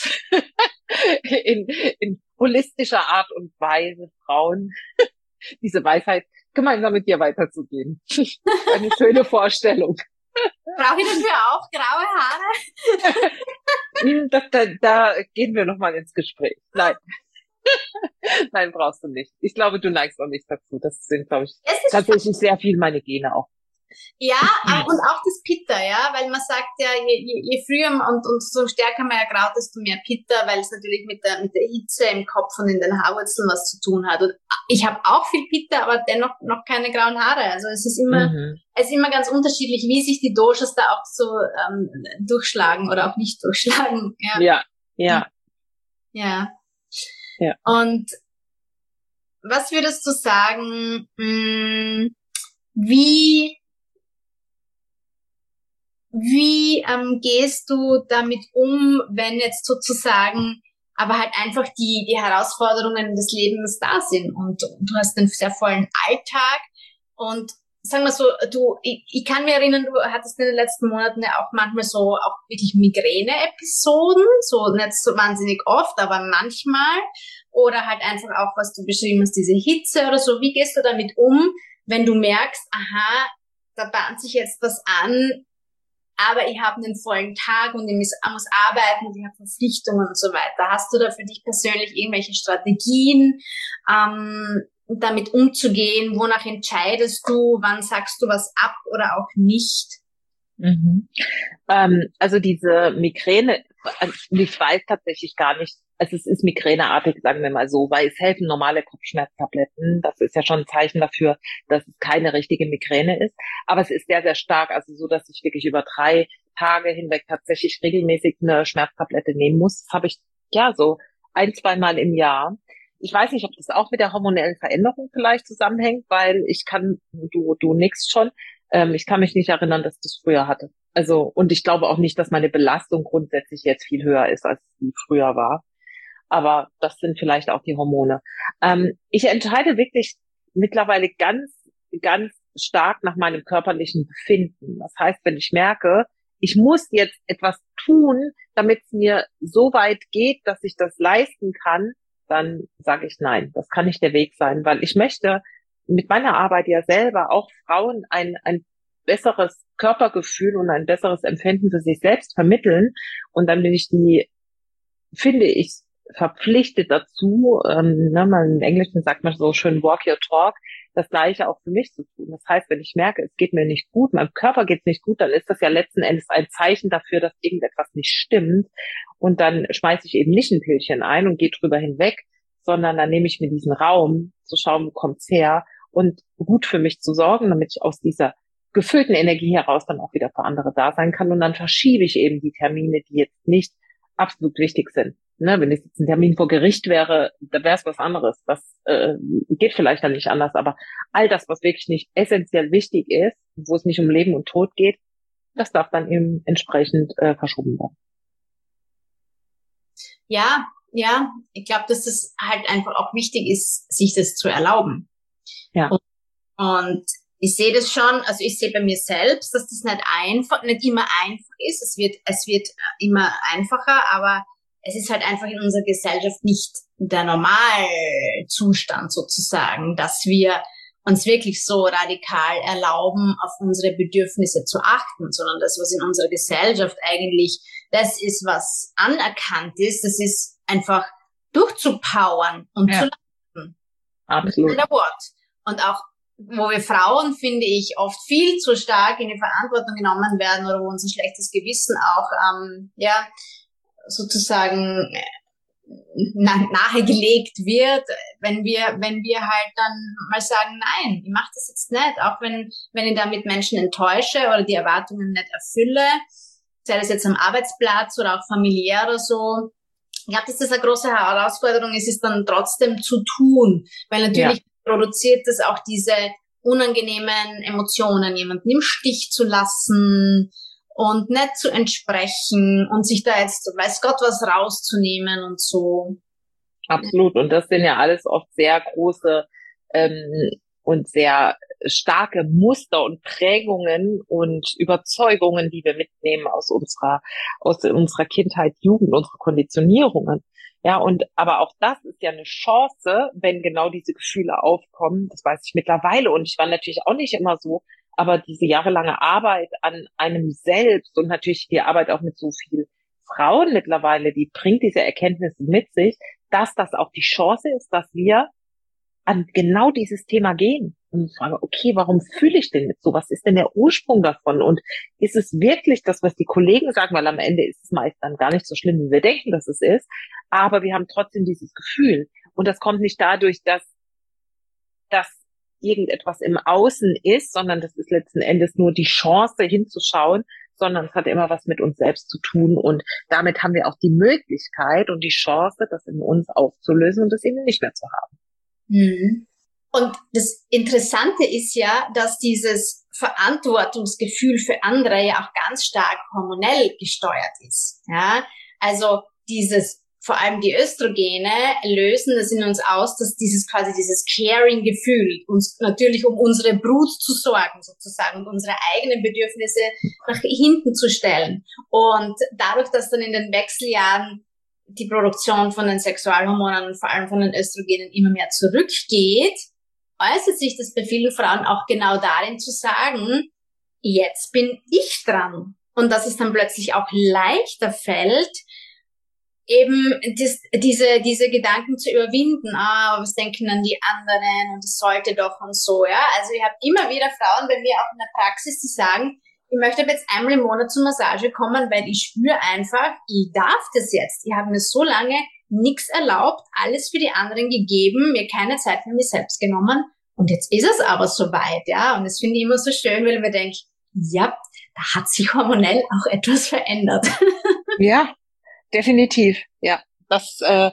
S1: in, in holistischer Art und Weise Frauen diese Weisheit gemeinsam mit dir weiterzugehen. Eine schöne Vorstellung.
S2: Brauche ich dafür auch graue Haare?
S1: da, da, da gehen wir nochmal ins Gespräch. Nein. Nein, brauchst du nicht. Ich glaube, du neigst auch nicht dazu. Das sind, glaube ich, tatsächlich sehr viel meine Gene auch.
S2: Ja, und auch das Pitta, ja, weil man sagt ja, je, je, je früher und, und so stärker man ja graut, desto mehr Pitta, weil es natürlich mit der, mit der Hitze im Kopf und in den Haarwurzeln was zu tun hat. Und ich habe auch viel Pitta, aber dennoch noch keine grauen Haare. Also es ist immer, mhm. es ist immer ganz unterschiedlich, wie sich die Doshas da auch so ähm, durchschlagen oder auch nicht durchschlagen. Ja,
S1: ja. Ja.
S2: Ja.
S1: ja.
S2: Und was würdest du sagen, mh, wie Wie ähm, gehst du damit um, wenn jetzt sozusagen aber halt einfach die die Herausforderungen des Lebens da sind und du hast einen sehr vollen Alltag und sagen wir so, du, ich, ich kann mir erinnern, du hattest in den letzten Monaten ja auch manchmal so auch wirklich Migräne-Episoden, so nicht so wahnsinnig oft, aber manchmal oder halt einfach auch, was du beschrieben hast, diese Hitze oder so. Wie gehst du damit um, wenn du merkst, aha, da bahnt sich jetzt was an, aber ich habe einen vollen Tag und ich muss, ich muss arbeiten und ich habe Verpflichtungen und so weiter. Hast du da für dich persönlich irgendwelche Strategien, ähm, damit umzugehen? Wonach entscheidest du? Wann sagst du was ab oder auch nicht?
S1: Mhm. Ähm, also diese Migräne, ich weiß tatsächlich gar nicht, also es ist migräneartig, sagen wir mal so, weil es helfen normale Kopfschmerztabletten. Das ist ja schon ein Zeichen dafür, dass es keine richtige Migräne ist. Aber es ist sehr, sehr stark, also so, dass ich wirklich über drei Tage hinweg tatsächlich regelmäßig eine Schmerztablette nehmen muss. Das habe ich ja so ein, zwei Mal im Jahr. Ich weiß nicht, ob das auch mit der hormonellen Veränderung vielleicht zusammenhängt, weil ich kann, du, du nix schon, ähm, ich kann mich nicht erinnern, dass ich das früher hatte. Also, und ich glaube auch nicht, dass meine Belastung grundsätzlich jetzt viel höher ist, als sie früher war. Aber das sind vielleicht auch die Hormone. Ähm, ich entscheide wirklich mittlerweile ganz, ganz stark nach meinem körperlichen Befinden. Das heißt, wenn ich merke, ich muss jetzt etwas tun, damit es mir so weit geht, dass ich das leisten kann, dann sage ich nein. Das kann nicht der Weg sein, weil ich möchte mit meiner Arbeit ja selber auch Frauen ein, ein besseres Körpergefühl und ein besseres Empfinden für sich selbst vermitteln. Und dann bin ich die, finde ich, verpflichtet dazu, ähm, ne, man im Englischen sagt man so schön walk your talk, das Gleiche auch für mich zu tun. Das heißt, wenn ich merke, es geht mir nicht gut, meinem Körper geht es nicht gut, dann ist das ja letzten Endes ein Zeichen dafür, dass irgendetwas nicht stimmt. Und dann schmeiße ich eben nicht ein Pillchen ein und gehe drüber hinweg, sondern dann nehme ich mir diesen Raum, zu schauen, wo kommt's her und gut für mich zu sorgen, damit ich aus dieser gefüllten Energie heraus dann auch wieder für andere da sein kann. Und dann verschiebe ich eben die Termine, die jetzt nicht absolut wichtig sind. Ne, wenn es jetzt ein Termin vor Gericht wäre, da wäre es was anderes. Das äh, geht vielleicht dann nicht anders. Aber all das, was wirklich nicht essentiell wichtig ist, wo es nicht um Leben und Tod geht, das darf dann eben entsprechend äh, verschoben werden.
S2: Ja, ja. Ich glaube, dass es halt einfach auch wichtig ist, sich das zu erlauben.
S1: Ja.
S2: Und Und ich sehe das schon, also ich sehe bei mir selbst, dass das nicht einfach, nicht immer einfach ist. Es wird, es wird immer einfacher, aber es ist halt einfach in unserer Gesellschaft nicht der Normalzustand sozusagen, dass wir uns wirklich so radikal erlauben, auf unsere Bedürfnisse zu achten, sondern das, was in unserer Gesellschaft eigentlich das ist, was anerkannt ist, das ist einfach durchzupowern und ja. zu lassen.
S1: Absolut.
S2: Ein Wort. Und auch wo wir Frauen, finde ich, oft viel zu stark in die Verantwortung genommen werden oder wo uns ein schlechtes Gewissen auch, ähm, ja, sozusagen na- nahegelegt wird, wenn wir, wenn wir halt dann mal sagen, nein, ich mache das jetzt nicht, auch wenn, wenn ich damit Menschen enttäusche oder die Erwartungen nicht erfülle, sei das jetzt am Arbeitsplatz oder auch familiär oder so. Ich glaube, dass das eine große Herausforderung ist, es dann trotzdem zu tun, weil natürlich ja. produziert das auch diese unangenehmen Emotionen, jemanden im Stich zu lassen und nicht zu entsprechen und sich da jetzt, weiß Gott, was rauszunehmen und so.
S1: Absolut. Und das sind ja alles oft sehr große ähm, und sehr starke Muster und Prägungen und Überzeugungen, die wir mitnehmen aus unserer aus unserer Kindheit, Jugend, unsere Konditionierungen. Ja, und aber auch das ist ja eine Chance, wenn genau diese Gefühle aufkommen. Das weiß ich mittlerweile und ich war natürlich auch nicht immer so, aber diese jahrelange Arbeit an einem selbst und natürlich die Arbeit auch mit so vielen Frauen mittlerweile, die bringt diese Erkenntnisse mit sich, dass das auch die Chance ist, dass wir an genau dieses Thema gehen und fragen, okay, warum fühle ich denn jetzt so? Was ist denn der Ursprung davon? Und ist es wirklich das, was die Kollegen sagen? Weil am Ende ist es meist dann gar nicht so schlimm, wie wir denken, dass es ist. Aber wir haben trotzdem dieses Gefühl. Und das kommt nicht dadurch, dass, dass irgendetwas im Außen ist, sondern das ist letzten Endes nur die Chance hinzuschauen, sondern es hat immer was mit uns selbst zu tun. Und damit haben wir auch die Möglichkeit und die Chance, das in uns aufzulösen und das eben nicht mehr zu haben.
S2: Und das Interessante ist ja, dass dieses Verantwortungsgefühl für andere ja auch ganz stark hormonell gesteuert ist. Ja, also dieses, vor allem die Östrogene lösen das in uns aus, dass dieses quasi dieses Caring-Gefühl, uns natürlich um unsere Brut zu sorgen sozusagen und unsere eigenen Bedürfnisse nach hinten zu stellen. Und dadurch, dass dann in den Wechseljahren die Produktion von den Sexualhormonen und vor allem von den Östrogenen immer mehr zurückgeht, äußert sich das bei vielen Frauen auch genau darin zu sagen, jetzt bin ich dran. Und dass es dann plötzlich auch leichter fällt, eben das, diese, diese Gedanken zu überwinden. Ah, was denken dann die anderen und es sollte doch und so, ja. Also ich habe immer wieder Frauen bei mir auch in der Praxis, die sagen, ich möchte jetzt einmal im Monat zur Massage kommen, weil ich spüre einfach, ich darf das jetzt. Ich habe mir so lange nichts erlaubt, alles für die anderen gegeben, mir keine Zeit für mich selbst genommen und jetzt ist es aber soweit, ja. Und das finde ich immer so schön, weil ich mir denke, ja, da hat sich hormonell auch etwas verändert.
S1: Ja, definitiv. Ja, das äh,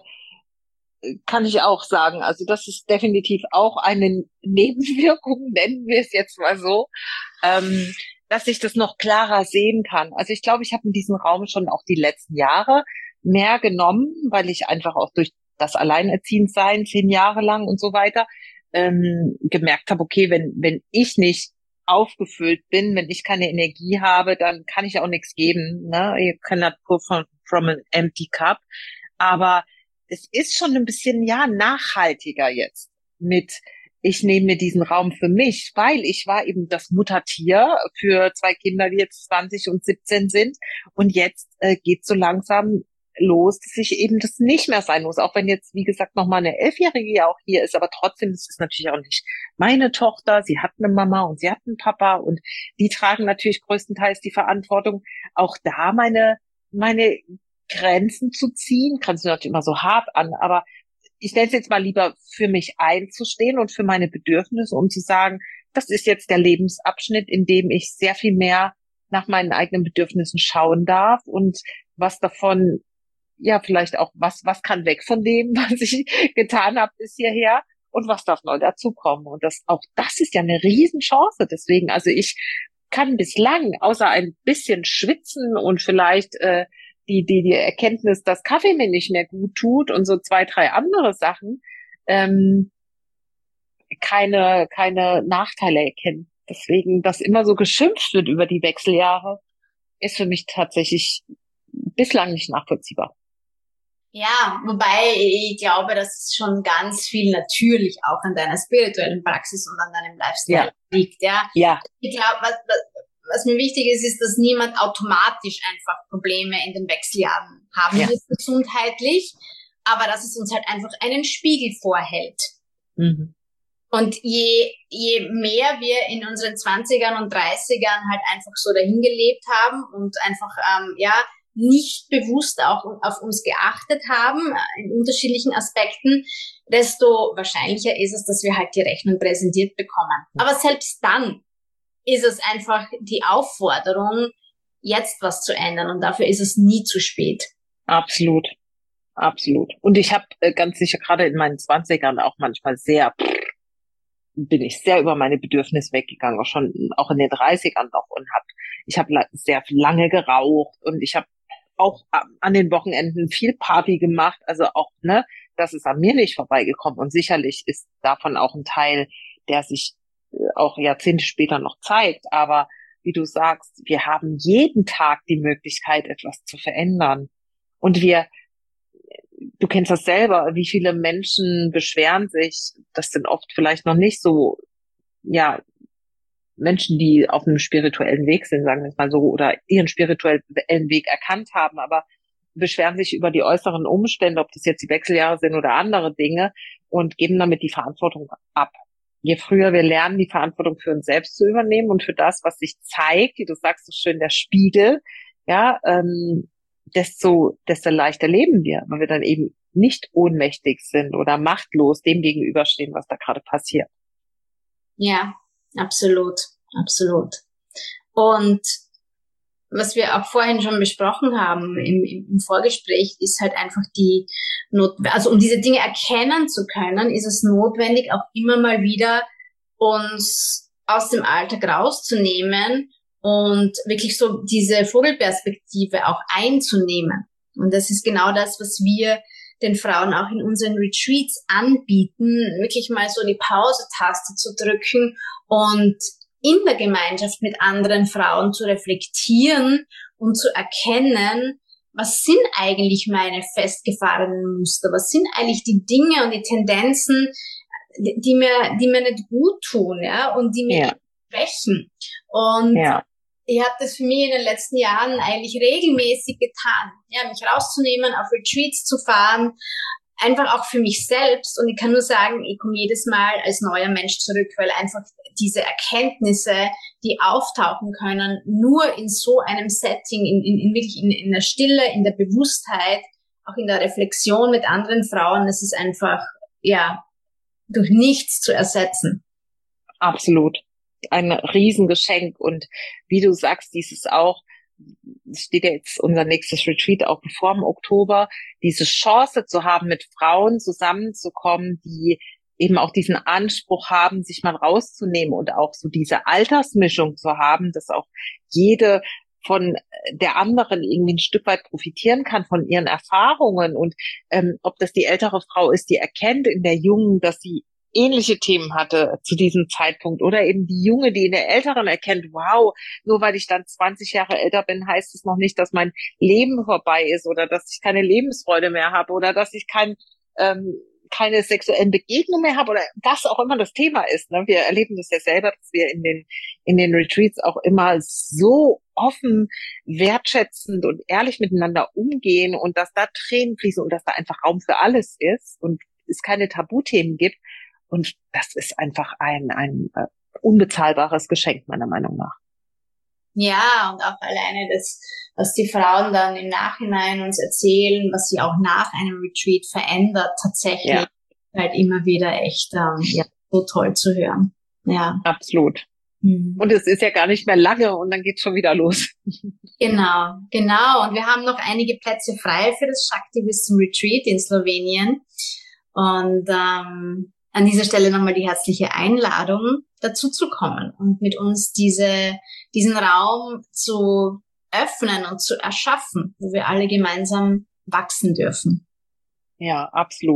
S1: kann ich auch sagen. Also das ist definitiv auch eine Nebenwirkung, nennen wir es jetzt mal so. Ähm, dass ich das noch klarer sehen kann. Also ich glaube, ich habe in diesem Raum schon auch die letzten Jahre mehr genommen, weil ich einfach auch durch das Alleinerziehendsein zehn Jahre lang und so weiter ähm, gemerkt habe, okay, wenn wenn ich nicht aufgefüllt bin, wenn ich keine Energie habe, dann kann ich auch nichts geben. Ne? You cannot pour from, from an empty cup. Aber es ist schon ein bisschen ja nachhaltiger jetzt mit ich nehme mir diesen Raum für mich, weil ich war eben das Muttertier für zwei Kinder, die jetzt zwanzig und siebzehn sind. Und jetzt äh, geht so langsam los, dass ich eben das nicht mehr sein muss. Auch wenn jetzt, wie gesagt, noch mal eine Elfjährige ja auch hier ist. Aber trotzdem ist es natürlich auch nicht meine Tochter. Sie hat eine Mama und sie hat einen Papa. Und die tragen natürlich größtenteils die Verantwortung, auch da meine, meine Grenzen zu ziehen. Grenzen hört sich immer so hart an, aber ich nenne es jetzt mal lieber für mich einzustehen und für meine Bedürfnisse, um zu sagen, das ist jetzt der Lebensabschnitt, in dem ich sehr viel mehr nach meinen eigenen Bedürfnissen schauen darf und was davon, ja, vielleicht auch, was, was kann weg von dem, was ich getan habe bis hierher und was darf neu dazukommen. Und das, auch das ist ja eine Riesenchance. Deswegen, also ich kann bislang, außer ein bisschen schwitzen und vielleicht, äh, die, die, die Erkenntnis, dass Kaffee mir nicht mehr gut tut und so zwei, drei andere Sachen, ähm, keine, keine Nachteile erkennen. Deswegen, dass immer so geschimpft wird über die Wechseljahre, ist für mich tatsächlich bislang nicht nachvollziehbar.
S2: Ja, wobei ich glaube, dass es schon ganz viel natürlich auch an deiner spirituellen Praxis und an deinem Lifestyle ja. liegt. Ja.
S1: ja.
S2: Ich glaube, was, was, was mir wichtig ist, ist, dass niemand automatisch einfach Probleme in den Wechseljahren haben ja. wird gesundheitlich, aber dass es uns halt einfach einen Spiegel vorhält.
S1: Mhm.
S2: Und je, je mehr wir in unseren zwanzigern und dreißigern halt einfach so dahin gelebt haben und einfach, ähm, ja, nicht bewusst auch auf uns geachtet haben, in unterschiedlichen Aspekten, desto wahrscheinlicher ist es, dass wir halt die Rechnung präsentiert bekommen. Aber selbst dann ist es einfach die Aufforderung, jetzt was zu ändern. Und dafür ist es nie zu spät.
S1: Absolut. Absolut. Und ich habe äh, ganz sicher gerade in meinen Zwanzigern auch manchmal sehr, bin ich sehr über meine Bedürfnisse weggegangen, auch schon auch in den dreißigern noch und habe, ich habe sehr lange geraucht und ich habe auch an den Wochenenden viel Party gemacht, also auch, ne, das ist an mir nicht vorbeigekommen und sicherlich ist davon auch ein Teil, der sich auch Jahrzehnte später noch zeigt, aber wie du sagst, wir haben jeden Tag die Möglichkeit, etwas zu verändern und wir, du kennst das selber, wie viele Menschen beschweren sich, das sind oft vielleicht noch nicht so, ja, Menschen, die auf einem spirituellen Weg sind, sagen wir es mal so, oder ihren spirituellen Weg erkannt haben, aber beschweren sich über die äußeren Umstände, ob das jetzt die Wechseljahre sind oder andere Dinge und geben damit die Verantwortung ab. Je früher wir lernen, die Verantwortung für uns selbst zu übernehmen und für das, was sich zeigt, wie du sagst so schön, der Spiegel, ja, ähm, desto, desto leichter leben wir, weil wir dann eben nicht ohnmächtig sind oder machtlos dem gegenüberstehen, was da gerade passiert.
S2: Ja, absolut, absolut. Und was wir auch vorhin schon besprochen haben im, im Vorgespräch, ist halt einfach die Not, also um diese Dinge erkennen zu können, ist es notwendig, auch immer mal wieder uns aus dem Alltag rauszunehmen und wirklich so diese Vogelperspektive auch einzunehmen. Und das ist genau das, was wir den Frauen auch in unseren Retreats anbieten, wirklich mal so die Pause-Taste zu drücken und in der Gemeinschaft mit anderen Frauen zu reflektieren und zu erkennen, was sind eigentlich meine festgefahrenen Muster, was sind eigentlich die Dinge und die Tendenzen, die mir, die mir nicht gut tun, ja, und die mir
S1: ja.
S2: schwächen. Und
S1: ja.
S2: ich habe das für mich in den letzten Jahren eigentlich regelmäßig getan, ja, mich rauszunehmen, auf Retreats zu fahren, einfach auch für mich selbst. Und ich kann nur sagen, ich komme jedes Mal als neuer Mensch zurück, weil einfach diese Erkenntnisse, die auftauchen können, nur in so einem Setting, in, in, in wirklich in, in der Stille, in der Bewusstheit, auch in der Reflexion mit anderen Frauen, das ist einfach, ja, durch nichts zu ersetzen.
S1: Absolut. Ein Riesengeschenk. Und wie du sagst, dieses auch, es steht ja jetzt unser nächstes Retreat auch bevor im Oktober, diese Chance zu haben, mit Frauen zusammenzukommen, die eben auch diesen Anspruch haben, sich mal rauszunehmen und auch so diese Altersmischung zu haben, dass auch jede von der anderen irgendwie ein Stück weit profitieren kann von ihren Erfahrungen und ähm, ob das die ältere Frau ist, die erkennt in der Jungen, dass sie ähnliche Themen hatte zu diesem Zeitpunkt oder eben die Junge, die in der Älteren erkennt, wow, nur weil ich dann zwanzig Jahre älter bin, heißt es noch nicht, dass mein Leben vorbei ist oder dass ich keine Lebensfreude mehr habe oder dass ich kein, ähm, keine sexuellen Begegnungen mehr habe oder was auch immer das Thema ist. Ne? Wir erleben das ja selber, dass wir in den, in den Retreats auch immer so offen, wertschätzend und ehrlich miteinander umgehen und dass da Tränen fließen und dass da einfach Raum für alles ist und es keine Tabuthemen gibt. Und das ist einfach ein, ein äh, unbezahlbares Geschenk, meiner Meinung nach.
S2: Ja, und auch alleine das, was die Frauen dann im Nachhinein uns erzählen, was sie auch nach einem Retreat verändert, tatsächlich ja. halt immer wieder echt ähm, ja, so toll zu hören. Ja,
S1: absolut. Mhm. Und es ist ja gar nicht mehr lange und dann geht's schon wieder los.
S2: Genau, genau. Und wir haben noch einige Plätze frei für das Shakti Wisdom Retreat in Slowenien. Und ähm, an dieser Stelle nochmal die herzliche Einladung, dazu zu kommen und mit uns diese, diesen Raum zu öffnen und zu erschaffen, wo wir alle gemeinsam wachsen dürfen.
S1: Ja, absolut.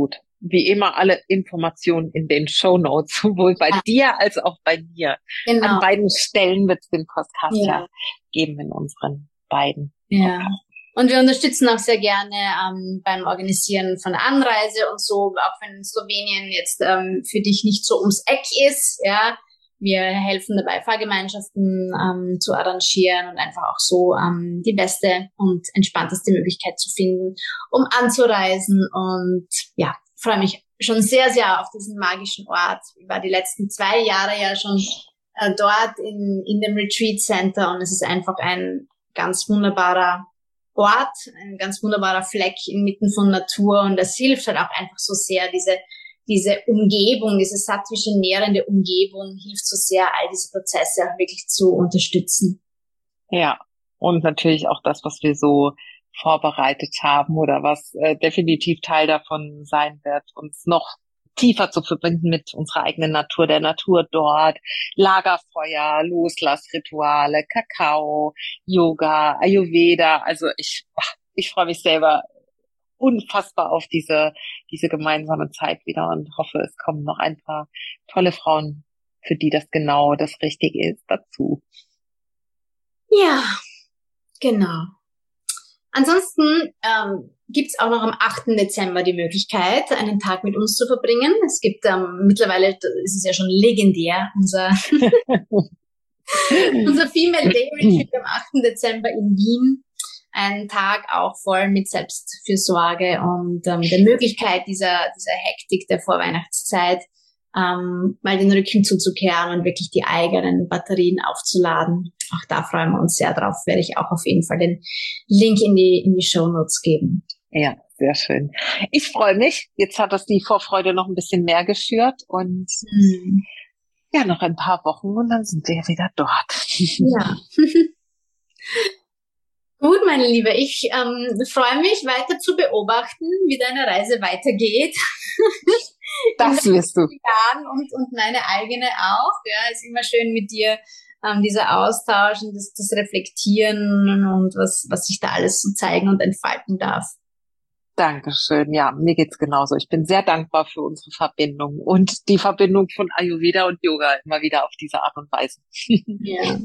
S1: wie immer alle Informationen in den Shownotes, sowohl bei ja. dir als auch bei mir. Genau. An beiden Stellen wird es den Podcast ja. ja geben in unseren beiden
S2: Ja. Podcasts. Und wir unterstützen auch sehr gerne ähm, beim Organisieren von Anreise und so, auch wenn Slowenien jetzt ähm, für dich nicht so ums Eck ist, ja. Wir helfen dabei, Fahrgemeinschaften ähm, zu arrangieren und einfach auch so ähm, die beste und entspannteste Möglichkeit zu finden, um anzureisen. Und ja, freue mich schon sehr, sehr auf diesen magischen Ort. Ich war die letzten zwei Jahre ja schon äh, dort in, in dem Retreat Center und es ist einfach ein ganz wunderbarer Ort, ein ganz wunderbarer Fleck inmitten von Natur und das hilft halt auch einfach so sehr, diese diese Umgebung, diese sattwische, nährende Umgebung hilft so sehr, all diese Prozesse auch wirklich zu unterstützen.
S1: Ja, und natürlich auch das, was wir so vorbereitet haben oder was äh, definitiv Teil davon sein wird, uns noch tiefer zu verbinden mit unserer eigenen Natur, der Natur dort, Lagerfeuer, Loslassrituale, Kakao, Yoga, Ayurveda. Also ich, ich freue mich selber unfassbar auf diese diese gemeinsame Zeit wieder und hoffe, es kommen noch ein paar tolle Frauen, für die das genau das Richtige ist, dazu.
S2: Ja, genau. Ansonsten ähm, gibt's auch noch am achten Dezember die Möglichkeit, einen Tag mit uns zu verbringen. Es gibt ähm, mittlerweile, ist es ja schon legendär, unser unser Female Day Retreat am achten Dezember in Wien. Ein Tag auch voll mit Selbstfürsorge und ähm, der Möglichkeit dieser dieser Hektik der Vorweihnachtszeit ähm, mal den Rücken zuzukehren und wirklich die eigenen Batterien aufzuladen. Auch da freuen wir uns sehr drauf. Werde ich auch auf jeden Fall den Link in die in die Shownotes geben.
S1: Ja, sehr schön. Ich freue mich. Jetzt hat das die Vorfreude noch ein bisschen mehr geschürt und hm. ja, noch ein paar Wochen und dann sind wir ja wieder dort.
S2: Ja. Gut, meine Liebe, ich ähm, freue mich, weiter zu beobachten, wie deine Reise weitergeht.
S1: Das wirst du.
S2: Und, und meine eigene auch. Ja, ist immer schön mit dir, ähm, dieser Austausch und das, das Reflektieren und was, was sich da alles so zeigen und entfalten darf.
S1: Dankeschön. Ja, mir geht's genauso. Ich bin sehr dankbar für unsere Verbindung und die Verbindung von Ayurveda und Yoga immer wieder auf diese Art und Weise.
S2: Ja.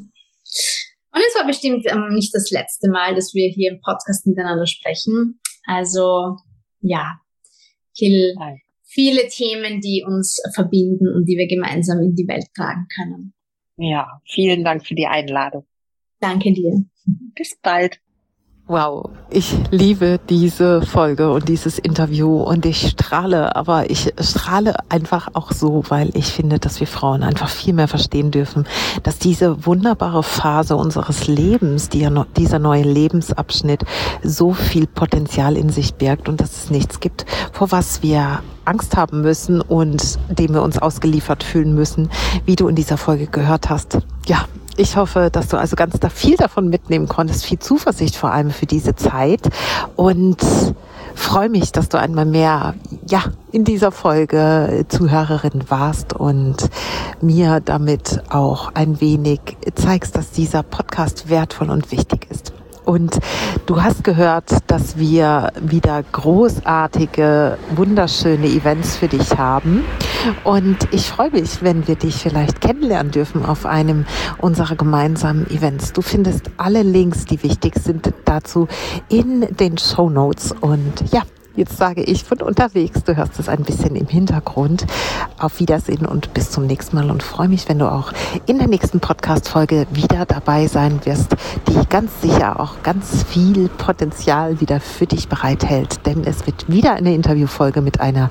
S2: Und es war bestimmt ähm, nicht das letzte Mal, dass wir hier im Podcast miteinander sprechen. Also, ja, viel, viele Themen, die uns verbinden und die wir gemeinsam in die Welt tragen können.
S1: Ja, vielen Dank für die Einladung.
S2: Danke dir.
S1: Bis bald.
S3: Wow, ich liebe diese Folge und dieses Interview und ich strahle, aber ich strahle einfach auch so, weil ich finde, dass wir Frauen einfach viel mehr verstehen dürfen, dass diese wunderbare Phase unseres Lebens, die ja noch, dieser neue Lebensabschnitt so viel Potenzial in sich birgt und dass es nichts gibt, vor was wir Angst haben müssen und dem wir uns ausgeliefert fühlen müssen, wie du in dieser Folge gehört hast. Ja, ich hoffe, dass du also ganz da viel davon mitnehmen konntest, viel Zuversicht vor allem für diese Zeit und freue mich, dass du einmal mehr ja in dieser Folge Zuhörerin warst und mir damit auch ein wenig zeigst, dass dieser Podcast wertvoll und wichtig ist. Und du hast gehört, dass wir wieder großartige, wunderschöne Events für dich haben. Und ich freue mich, wenn wir dich vielleicht kennenlernen dürfen auf einem unserer gemeinsamen Events. Du findest alle Links, die wichtig sind dazu, in den Shownotes. Und ja, jetzt sage ich von unterwegs, du hörst es ein bisschen im Hintergrund. Auf Wiedersehen und bis zum nächsten Mal und freue mich, wenn du auch in der nächsten Podcast-Folge wieder dabei sein wirst, die ganz sicher auch ganz viel Potenzial wieder für dich bereithält. Denn es wird wieder eine Interviewfolge mit einer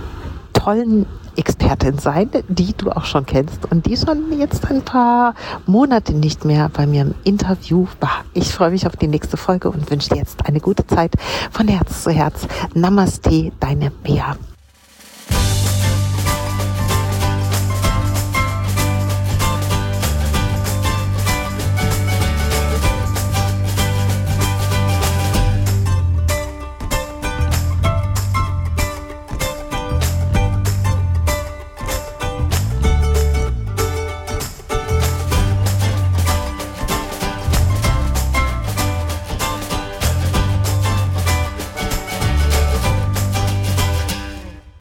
S3: tollen Expertin sein, die du auch schon kennst und die schon jetzt ein paar Monate nicht mehr bei mir im Interview war. Ich freue mich auf die nächste Folge und wünsche dir jetzt eine gute Zeit von Herz zu Herz. Namaste, deine Bea.